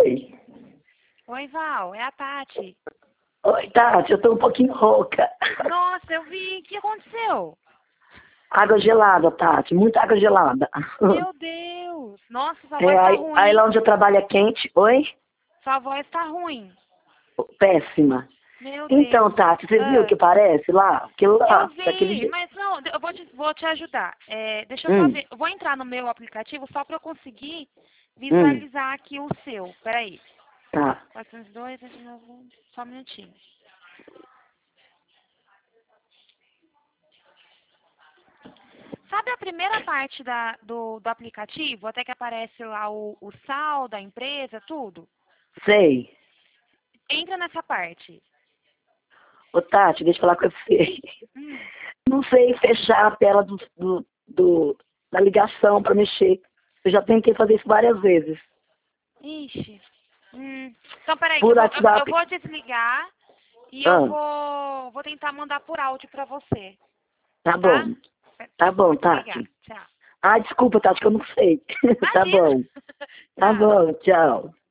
Oi. Oi, Val, é a Tati. Oi, Tati, eu tô um pouquinho rouca. Nossa, eu vi. O que aconteceu? Água gelada, Tati, muita água gelada. Meu Deus. Nossa, sua É, voz tá aí lá ruim. onde eu trabalho é quente. Oi? Sua voz tá ruim. Péssima. Meu Então, Deus. Tati, você viu o Ah, que parece lá? Aquilo eu lá, daquele vi, jeito. mas não, eu vou te ajudar. Deixa eu só Hum, ver. Eu vou entrar no meu aplicativo só para eu conseguir hum, visualizar aqui o seu. Peraí. tá. 402, 409, só um minutinho. Sabe a primeira parte do aplicativo, até que aparece lá o saldo da empresa, tudo? Sei. Entra nessa parte. Ô, Tati, deixa eu falar com você. Hum. Não sei fechar a tela da ligação pra mexer. Eu já tentei fazer isso várias vezes. Ixi. Então, peraí, que Por eu WhatsApp. vou desligar e eu Ah, vou tentar mandar por áudio pra você, tá tá? bom. Tá Vou bom, desligar. Tati. Tchau. Ah, desculpa, Tati, que eu não sei. Tá Imagina. bom. Tá Tchau. bom, tchau.